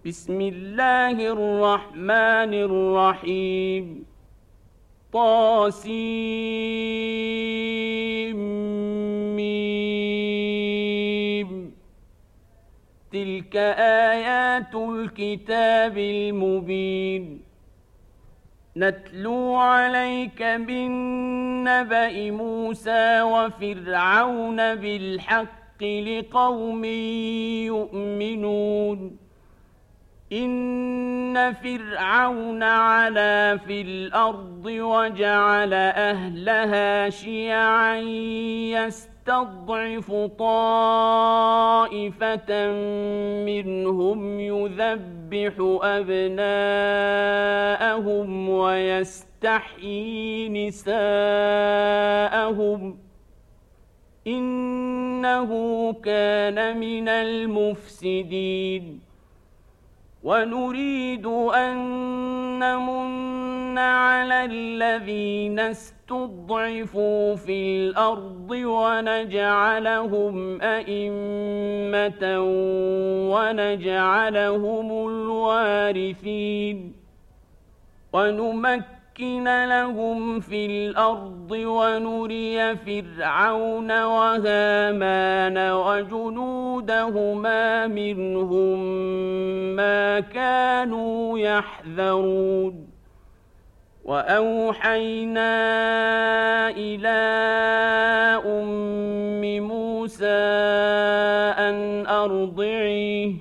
بسم الله الرحمن الرحيم. طاسيم. تلك آيات الكتاب المبين. نتلو عليك بالنبأ موسى وفرعون بالحق لقوم يؤمنون. إن فرعون علا في الأرض وجعل أهلها شيعا يستضعف طائفة منهم يذبح أبناءهم ويستحيي نساءهم إنه كان من المفسدين. ونريد أن نمن على الذين استضعفوا في الأرض ونجعلهم أئمة ونجعلهم الوارثين. ونمكن لهم في الأرض ونري فرعون وهامان وجنودهما منهم ما كانوا يحذرون. وأوحينا إلى أم موسى أن أرضعيه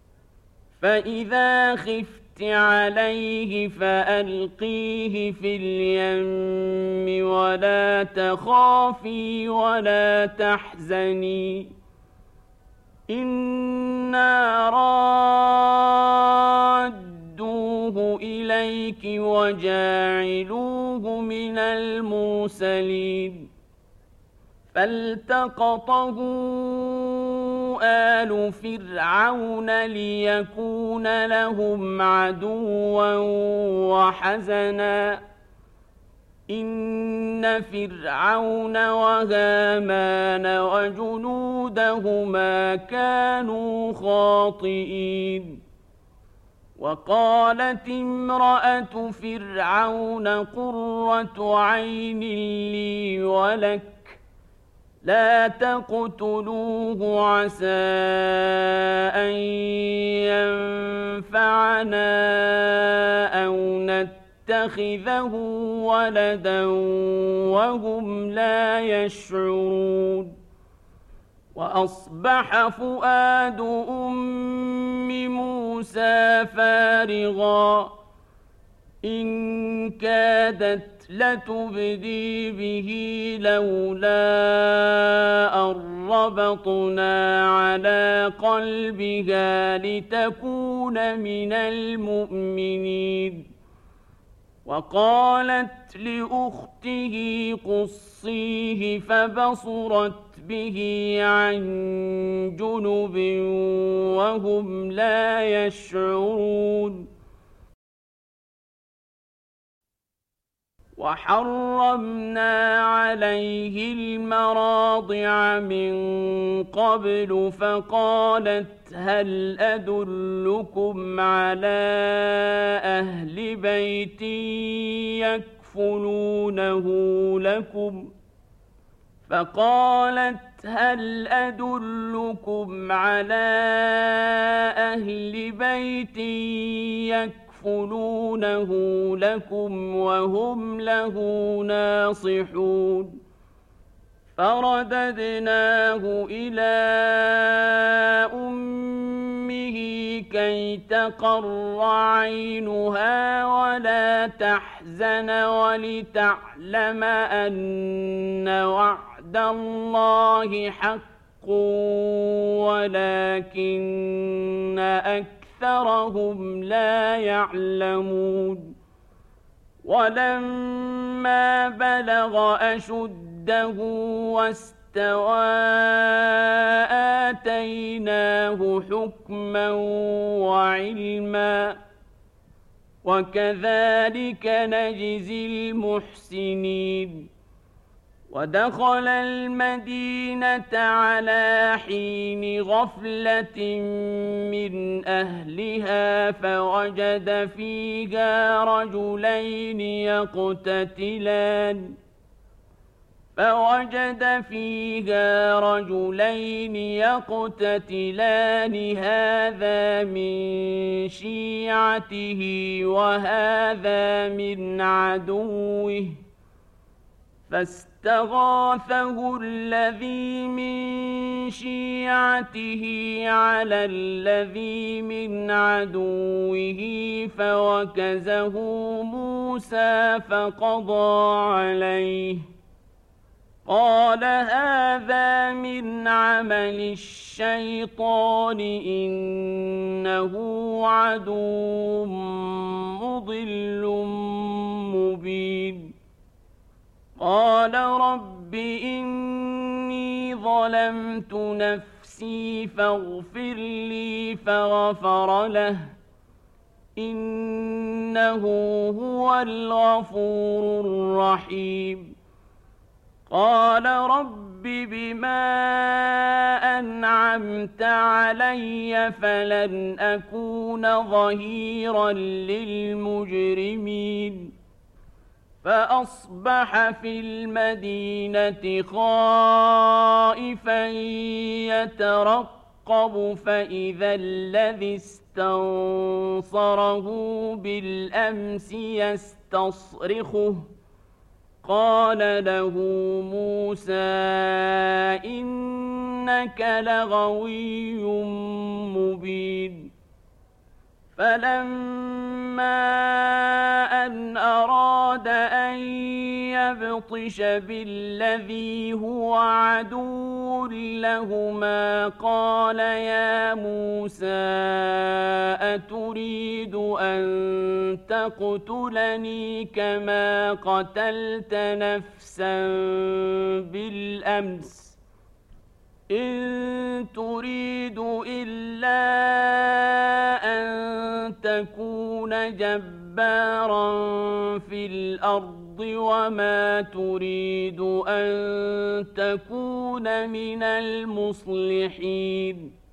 فإذا خفت عليه فألقيه في اليم ولا تخافي ولا تحزني إنا رادوه إليك وجاعلوه من المرسلين. فالتقطه آل فرعون ليكون لهم عدوا وحزنا إن فرعون وهامان وجنودهما كانوا خاطئين. وقالت امرأة فرعون قرة عين لي ولك لا تقتلوه عسى أن ينفعنا أو نتخذه ولدا وهم لا يشعرون. وأصبح فؤاد أم موسى فارغا إن كادت لتبدي به لولا أن ربطنا على قلبها لتكون من المؤمنين. وقالت لأخته قصيه فبصرت به عن جنب وهم لا يشعرون. وحرمنا عليه المراضع من قبل فقالت هل أدلكم على أهل بيت يكفلونه لكم فقالت هل أدلكم على أهل بيت يكفلونه لكم وهم له ناصحون. فرددناه إلى أمه كي تقر عينها ولا تحزن ولتعلم أن وعد الله حق ولكن أكثرهم لا يعلمون. ولما بلغ أشده واستوى آتيناه حكما وعلما وكذلك نجزي المحسنين. ودخل المدينة على حين غفلة من أهلها فوجد فيها رجلين يقتتلان هذا من شيعته وهذا من عدوه فاستغاثه الذي من شيعته على الذي من عدوه فوكزه موسى فقضى عليه قال هذا من عمل الشيطان إنه عدو مضل مبين قال رب إني ظلمت نفسي فاغفر لي فغفر له إنه هو الغفور الرحيم قال رب بما أنعمت علي فلن أكون ظهيرا للمجرمين فأصبح في المدينة خائفا يترقب فإذا الذي استنصره بالأمس يستصرخه قال له موسى إنك لغوي مبين فلما أن أراد أن يبطش بالذي هو عدو لهما قال يا موسى أتريد أن تقتلني كما قتلت نفسا بالأمس إن تريد إلا أن تكون جبارا في الأرض وما تريد أن تكون من المصلحين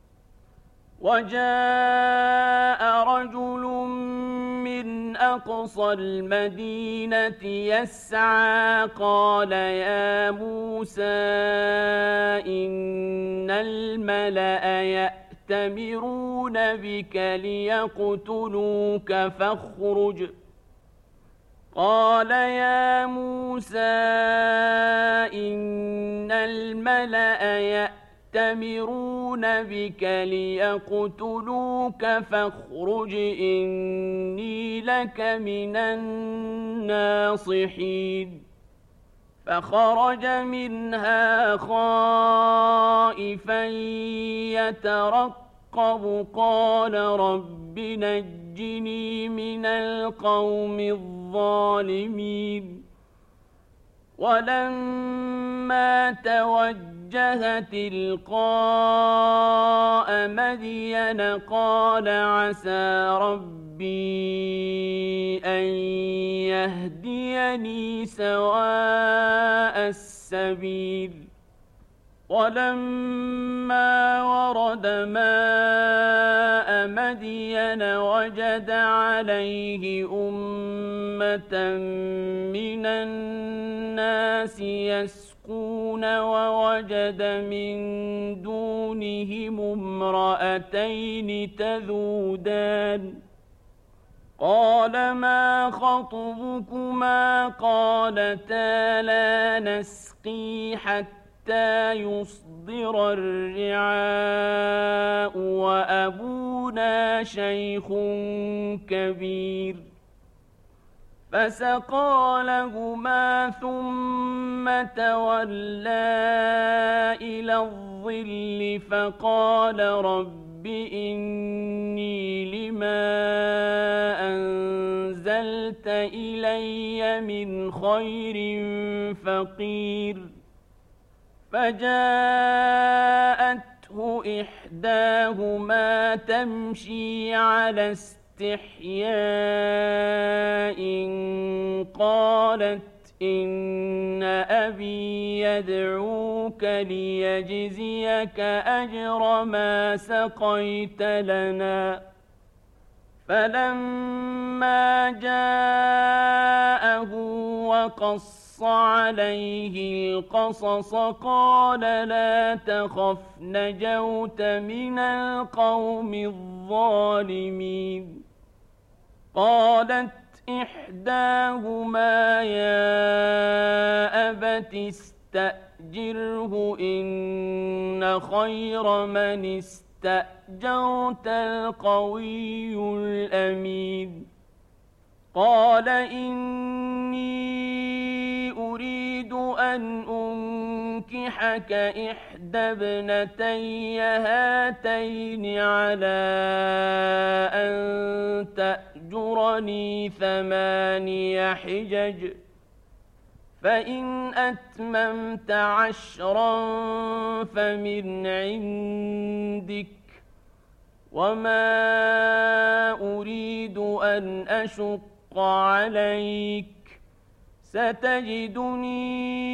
وجاء رجل من أقصى المدينة يسعى قال يا موسى إن الملأ يأتمرون بك ليقتلوك فاخرج قال يا موسى إن الملأ يأتمرون بك ليقتلوك فاخرج إني لك من الناصحين فخرج منها خائفا يترقب قال رب نجني من القوم الظالمين ولما توجه تلقاء مدين قال عسى ربي أن يهديني سواء السبيل ولما ورد ماء مدين وجد عليه أمة من الناس يسقون ووجد من دونهم امرأتين تذودان قال ما خطبكما قالتا لا نسقي حتى يصدر الرعاء وأبونا شيخ كبير فسقى لهما ثم تولى إلى الظل فقال رب إني لما أنزلت إلي من خير فقير فجاءته إحداهما تمشي على استحياء قالت إن أبي يدعوك ليجزيك أجر ما سقيت لنا. فلما جاءه وقص عليه القصص قال لا تخف نجوت من القوم الظالمين. قالت إحداهما يا أبت استأجره إن خير من استأجرت القوي الأمين. قال إني أريد أن أنكحك إحدى ابنتي هاتين على أن تأجرني 8 حجج فإن أتممت 10 فمن عندك وما أريد أن أشق عليك ستجدني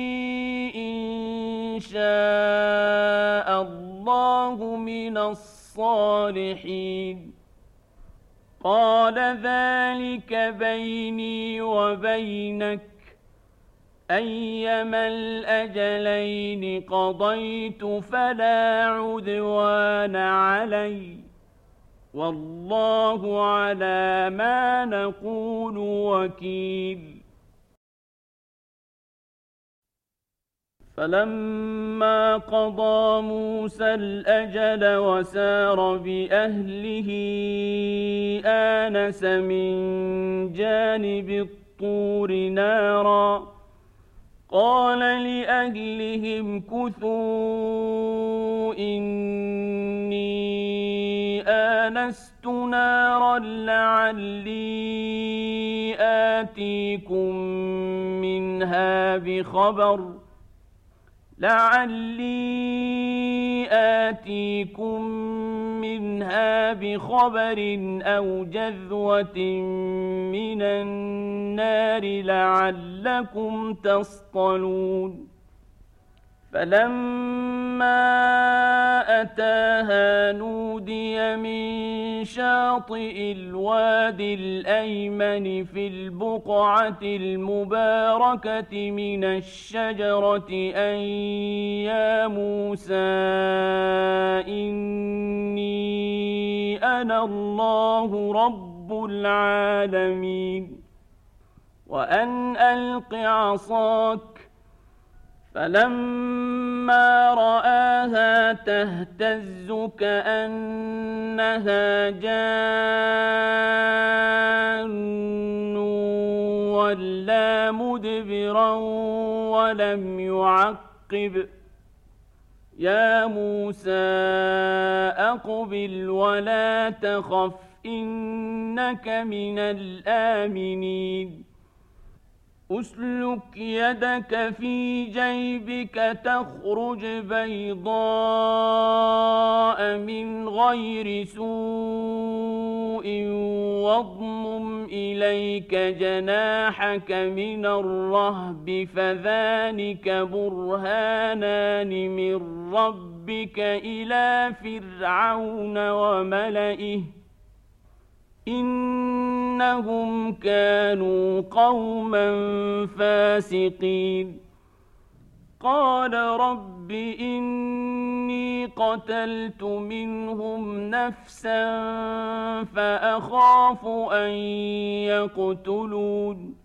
إن شاء الله من الصالحين. قال ذلك بيني وبينك أيما الأجلين قضيت فلا عدوان علي والله على ما نقول وكيل. فلما قضى موسى الأجل وسار بأهله آنس من جانب الطور نارا قال لأهلهم كثوا إني آنست نارا لعلي آتيكم منها بخبر أو جذوة من النار لعلكم تصطلون. فلما أتاها نودي من شاطئ الوادي الأيمن في البقعة المباركة من الشجرة أن يا موسى إني أنا الله رب العالمين وأن ألق عصاك. فلما رآها تهتز كأنها جان ولا مدبرا ولم يعقب. يا موسى أقبل ولا تخف إنك من الآمنين. أسلك يدك في جيبك تخرج بيضاء من غير سوء واضمم إليك جناحك من الرهب فذلك برهانان من ربك إلى فرعون وملئه إنهم كانوا قوما فاسقين. قال رب إني قتلت منهم نفسا فأخاف أن يقتلون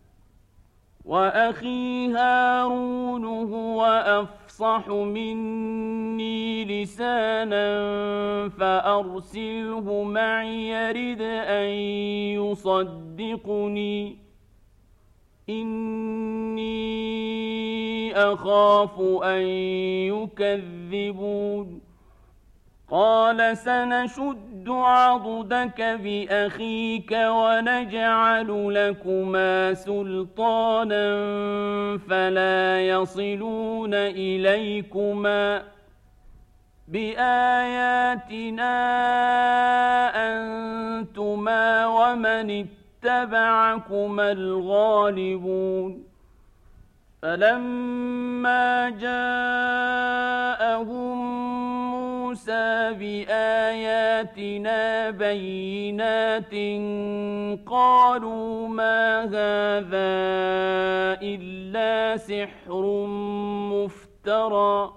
وأخي هارون هو أفصح مني لسانا فأرسله معي يرد أن يصدقني إني أخاف أن يكذبون. قال سنشد عضدك بأخيك ونجعل لكما سلطانا فلا يصلون إليكما بآياتنا أنتما ومن اتبعكما الغالبون. فلما جاءهم موسى بآياتنا بينات قالوا ما هذا إلا سحر مفترى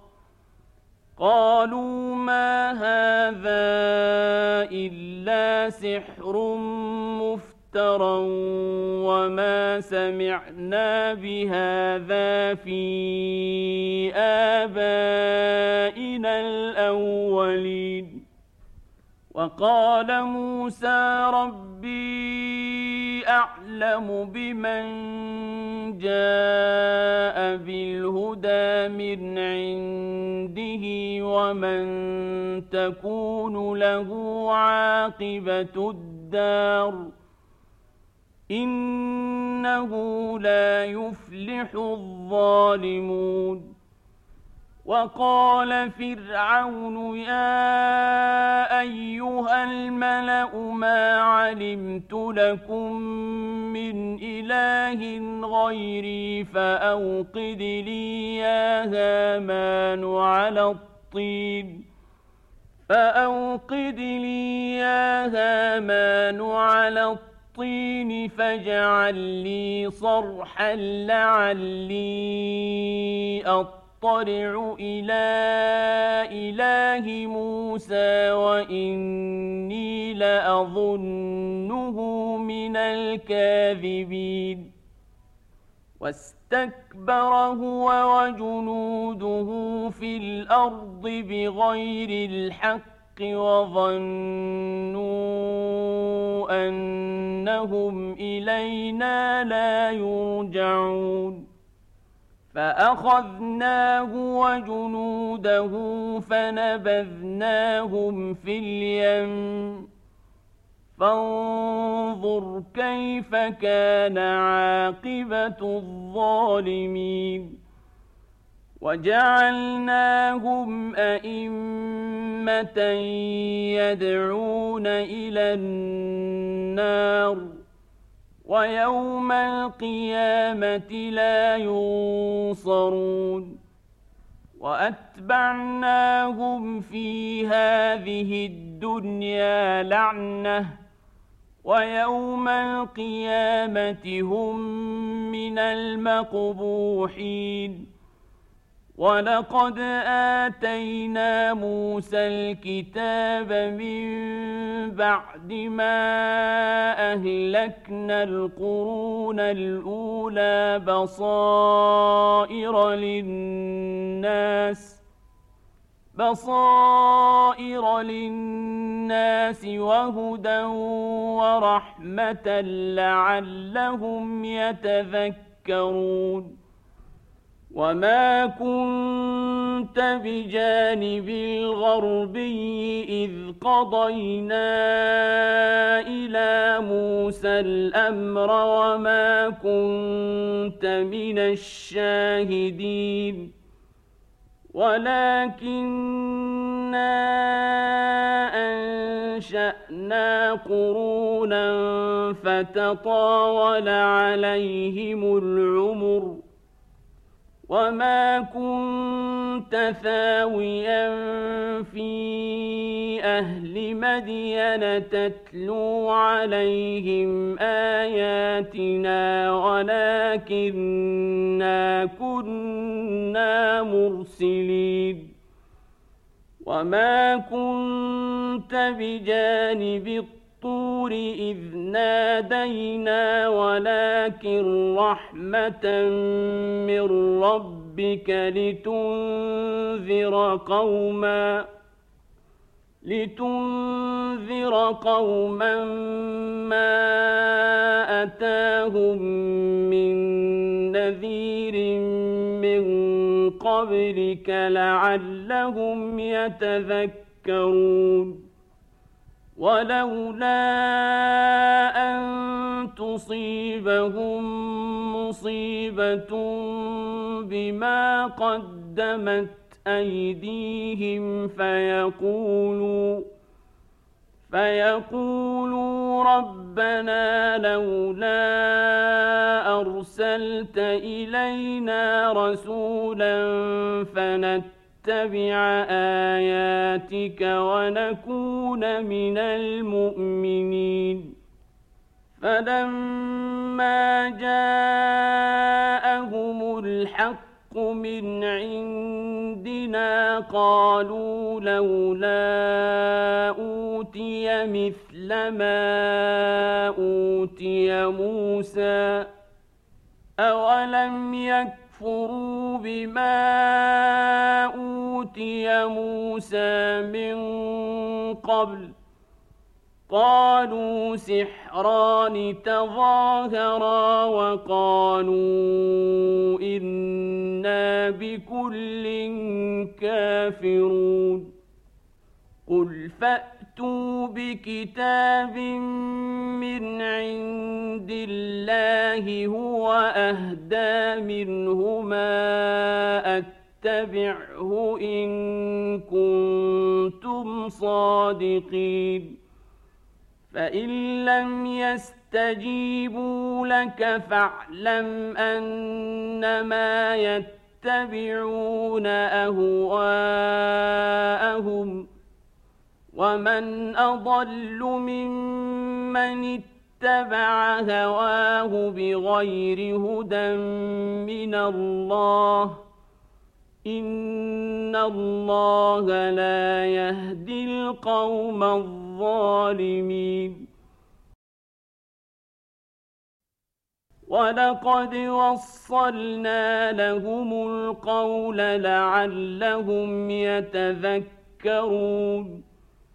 وما سمعنا بهذا في آبائنا الأولين وقال موسى ربي أعلم بمن جاء بالهدى من عنده ومن تكون له عاقبة الدار إنه لا يفلح الظالمون وقال فرعون يا أيها الملأ ما علمت لكم من إله غيري فأوقد لي يا هامان على الطين فاجعل لي صرحا لعلي أطلع إلى إله موسى وإني لأظنه من الكاذبين واستكبر هو وجنوده في الأرض بغير الحق وظنوا أنهم إلينا لا يرجعون فأخذناه وجنوده فنبذناهم في اليم فانظر كيف كان عاقبة الظالمين وجعلناهم أئمة يدعون إلى النار ويوم القيامة لا ينصرون وأتبعناهم في هذه الدنيا لعنة ويوم القيامة هم من المقبوحين ولقد آتينا موسى الكتاب من بعد ما أهلكنا القرون الأولى بصائر للناس وهدى ورحمة لعلهم يتذكرون وما كنت بجانب الغربي إذ قضينا إلى موسى الأمر وما كنت من الشاهدين ولكننا أنشأنا قرونا فتطاول عليهم العمر وما كنت ثاويا في أهل مدين تتلو عليهم آياتنا ولكننا كنا مرسلين وما كنت بجانب الطور إذ نادينا ولكن رحمة من ربك لتنذر قوما ما أتاهم من نذير من قبلك لعلهم يتذكرون ولولا أن تصيبهم مصيبة بما قدمت أيديهم فيقولوا ربنا لولا أرسلت أرسلت إلينا رسولا فنتبع آياتك ونكون من المؤمنين فلما جاءهم الحق من عندنا قالوا لولا أوتي مثل ما أوتي موسى أولم يكفروا بما أوتي موسى من قبل قالوا سحران تظاهرا وقالوا إنا بكل كافرون قل فأتوا بكتاب من عند الله هو أهدى منهما أتبعه إن كنتم صادقين فإن لم يستجيبوا لك فاعلم أنما يتبعون أهواءهم ومن أضل ممن اتبع هواه بغير هدى من الله إن الله لا يهدي القوم الظالمين ولقد وصلنا لهم القول لعلهم يتذكرون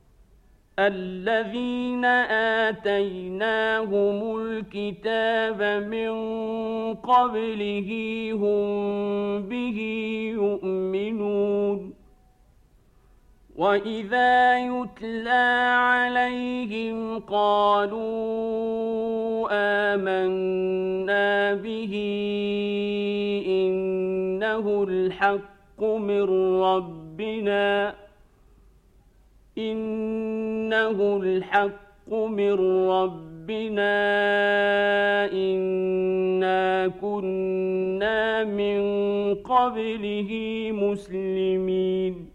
الذين آتيناهم الكتاب من قبله هم به يؤمنون وإذا يتلى عليهم قالوا آمنا به إنه الحق من ربنا إنا كنا من قبله مسلمين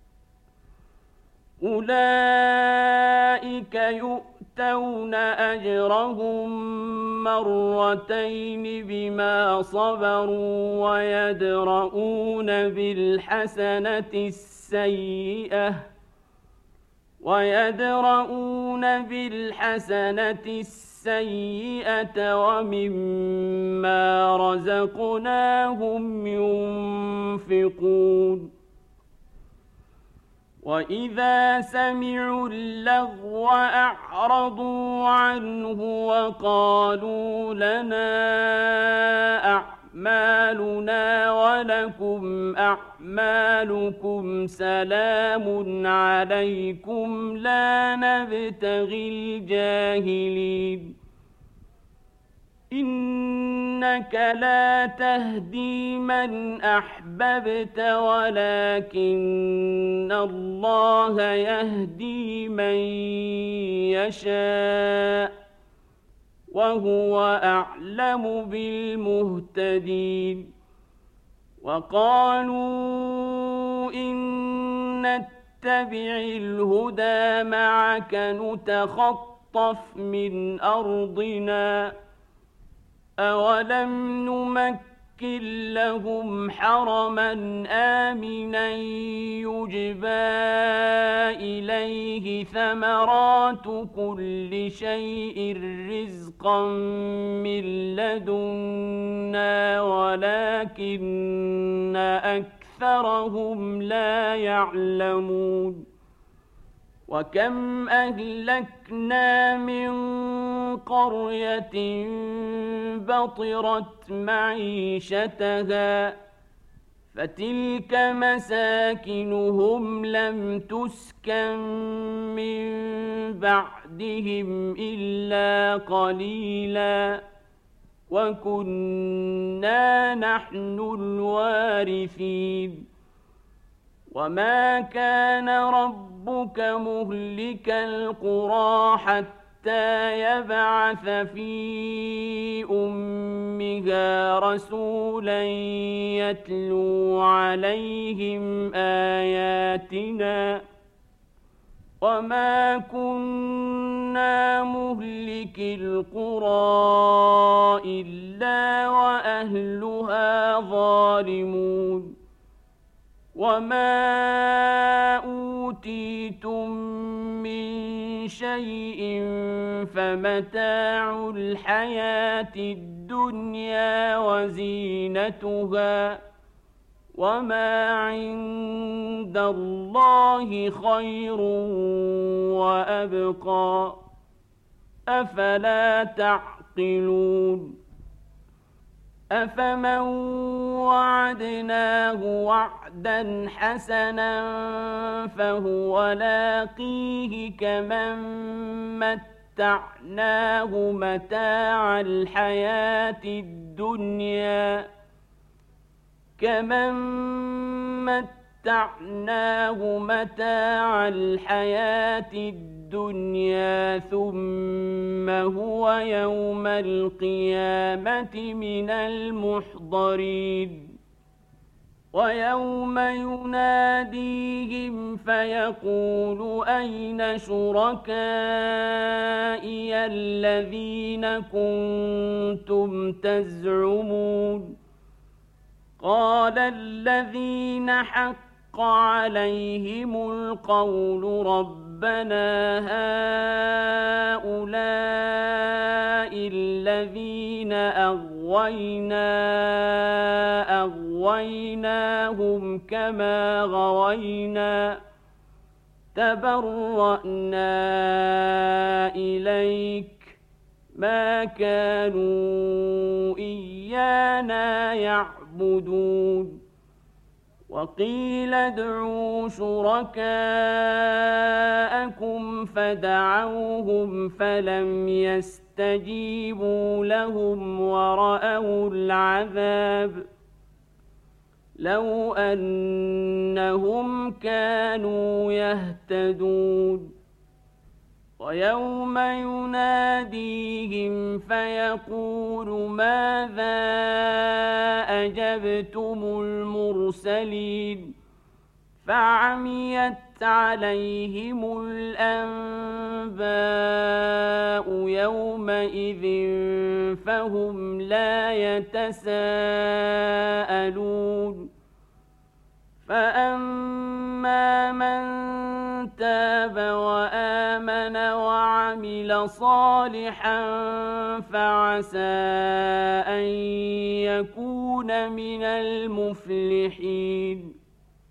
أولئك يؤتون أجرهم مرتين بما صبروا ويدرؤون بالحسنة السيئة ومما رزقناهم ينفقون وإذا سمعوا اللغو أعرضوا عنه وقالوا لنا أعمالنا ولكم أعمالكم سلام عليكم لا نبتغي الجاهلين إنك لا تهدي من أحببت ولكن الله يهدي من يشاء وهو أعلم بالمهتدين وقالوا إن نتبع الهدى معك نتخطف من أرضنا أولم نمكن لهم حرما آمنا يجبى إليه ثمرات كل شيء رزقا من لدنا ولكن أكثرهم لا يعلمون وكم أهلكنا من قرية بطرت معيشتها فتلك مساكنهم لم تسكن من بعدهم إلا قليلا وكنا نحن الوارثين وما كان ربك مهلك القرى حتى حتى يبعث في أمها رسولا يتلو عليهم آياتنا وما كنا مهلك القرى إلا وأهلها ظالمون وما أوتيتم من شيء فمتاع الحياة الدنيا وزينتها وما عند الله خير وأبقى أفلا تعقلون أفمن وعدناه وعدا حسنا فهو لاقيه كمن متعناه متاع الحياة الدنيا ثم هو يوم القيامة من المحضرين ويوم يناديهم فيقول أين شركائي الذين كنتم تزعمون قال الذين حق عليهم القول ربنا هؤلاء الذين أغويناهم كما غوينا تبرأنا إليك ما كانوا إيانا يعبدون وقيل ادعوا شركاءكم فدعوهم فلم يستجيبوا لهم ورأوا العذاب لو أنهم كانوا يهتدون ويوم يناديهم فيقول ماذا أجبتم المرسلين فعميت عليهم الأنباء يومئذ فهم لا يتساءلون فأما من تاب وآمن وعمل صالحا فعسى أن يكون من المفلحين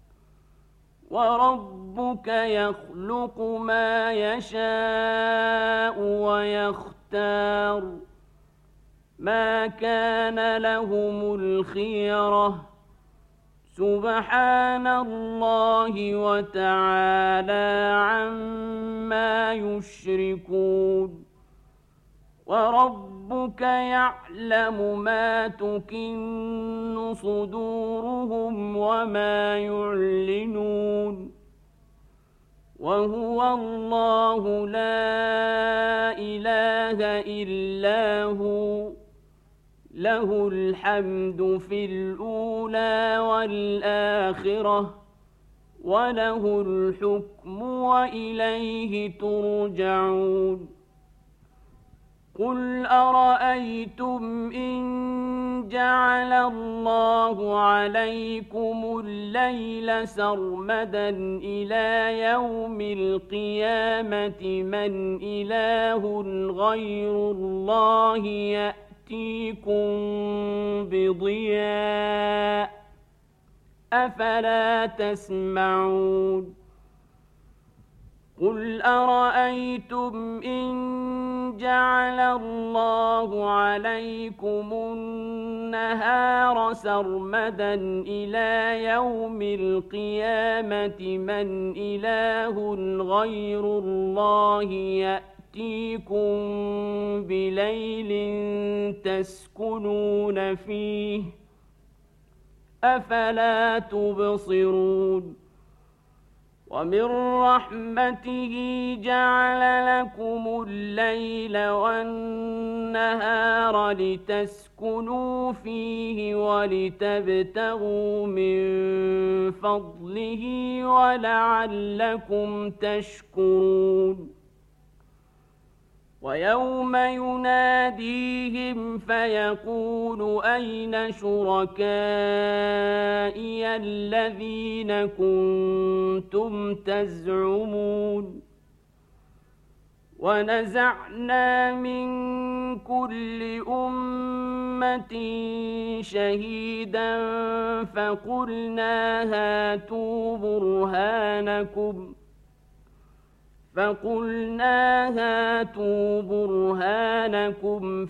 وربك يخلق ما يشاء ويختار ما كان لهم الخيرة سبحان الله وتعالى عما يشركون وربك يعلم ما تكن صدورهم وما يعلنون وهو الله لا إله إلا هو له الحمد في الأولى والآخرة وله الحكم وإليه ترجعون قل أرأيتم إن جعل الله عليكم الليل سرمدا إلى يوم القيامة من إله غير الله يأتيكم بضياء أفلا تسمعون قل أرأيتم إن جعل الله عليكم النهار سرمدا إلى يوم القيامة من إله غير الله يأتيكم بليل تسكنون فيه أفلا تبصرون ومن رحمته جعل لكم الليل والنهار لتسكنوا فيه ولتبتغوا من فضله ولعلكم تشكرون ويوم يناديهم فيقول أين شركائي الذين كنتم تزعمون ونزعنا من كل أمة شهيدا فقلنا هاتوا برهانكم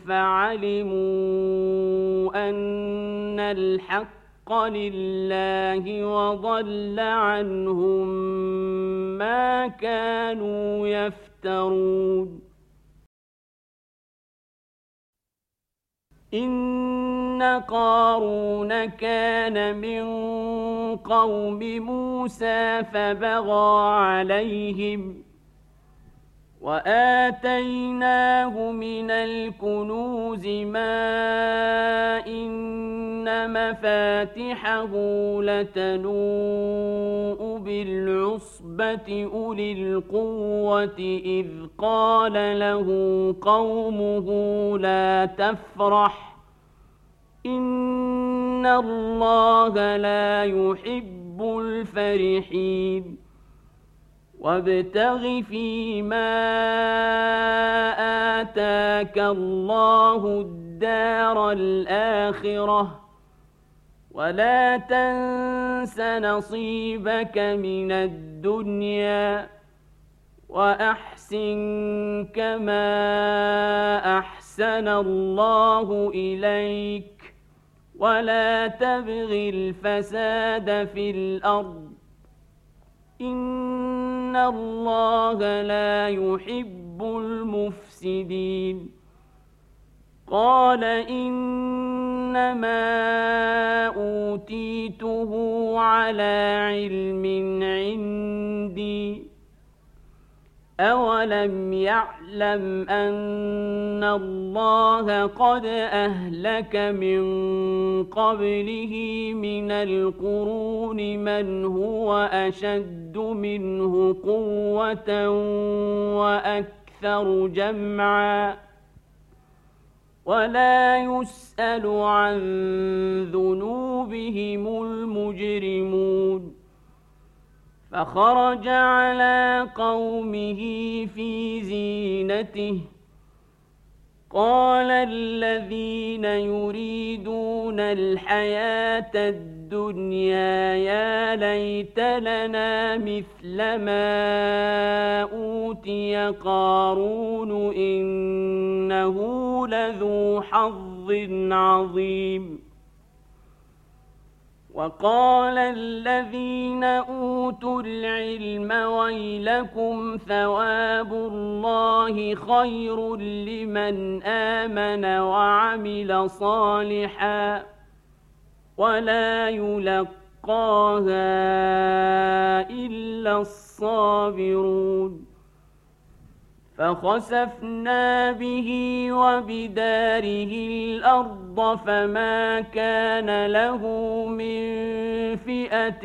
فعلموا أن الحق لله وضل عنهم ما كانوا يفترون إن قارون كان من قوم موسى فبغى عليهم وآتيناه من الكنوز ما إن مفاتحه لتنوء بالعصبة أولي القوة إذ قال له قومه لا تفرح إن الله لا يحب الفرحين وابتغ فيما آتاك الله الدار الآخرة ولا تنس نصيبك من الدنيا وأحسن كما أحسن الله إليك ولا تبغ الفساد في الأرض إن الله لا يحب المفسدين قال إنما أوتيته على علم عندي أولم يعلم أن الله قد أهلك من قبله من القرون من هو أشد منه قوة وأكثر جمعا ولا يسأل عن ذنوبهم المجرمون فخرج على قومه في زينته قال الذين يريدون الحياة الدنيا يا ليت لنا مثل ما أوتي قارون إنه لذو حظ عظيم وقال الذين أوتوا العلم ويلكم ثواب الله خير لمن آمن وعمل صالحا ولا يلقاها إلا الصابرون فخسفنا به وبداره الأرض فما كان له من فئة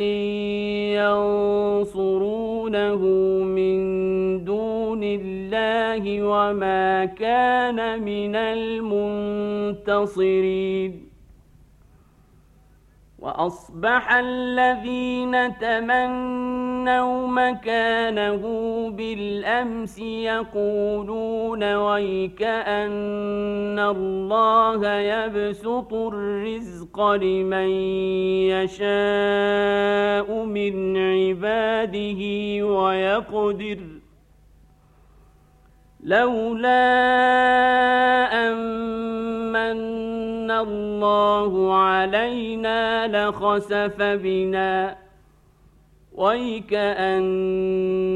ينصرونه من دون الله وما كان من المنتصرين وأصبح الذين تمنوا مكانه بالأمس يقولون ويكأن الله يبسط الرزق لمن يشاء من عباده ويقدر لولا أمن الله علينا لخسف بنا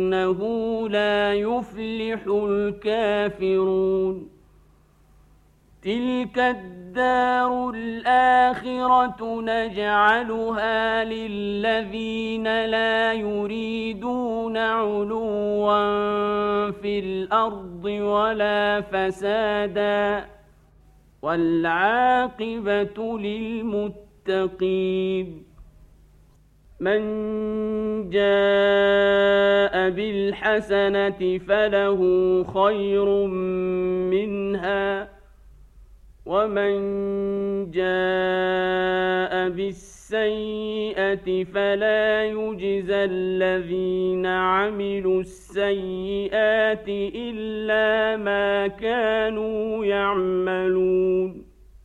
ويكأنه لا يفلح الكافرون تلك الدار الآخرة نجعلها للذين لا يريدون علوا في الأرض ولا فسادا والعاقبة للمتقين من جاء بالحسنة فله خير منها ومن جاء بالسيئة فلا يجزى الذين عملوا السيئات إلا ما كانوا يعملون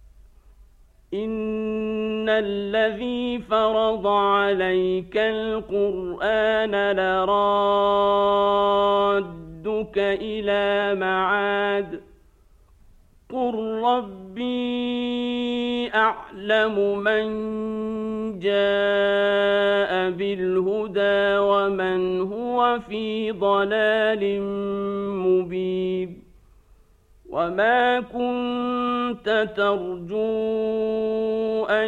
إن الذي فرض عليك القرآن لرادك إلى معاد قل ربي أعلم من جاء بالهدى ومن هو في ضلال مبين وما كنت ترجو أن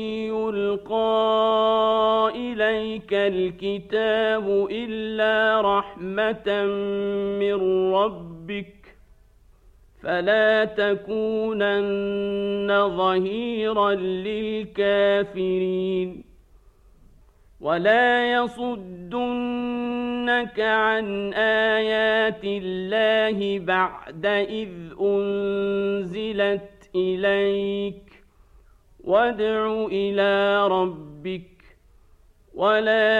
يلقى إليك الكتاب إلا رحمة من ربك فلا تكونن ظهيرا للكافرين ولا يصدنك عن آيات الله بعد إذ أنزلت إليك وادع إلى ربك ولا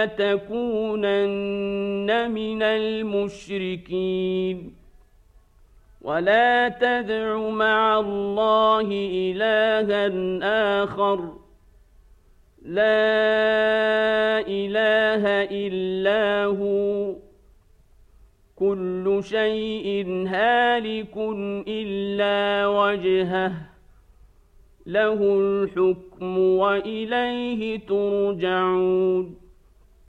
تكونن من المشركين ولا تدع مع الله إلها آخر لا إله إلا هو كل شيء هالك إلا وجهه له الحكم وإليه ترجعون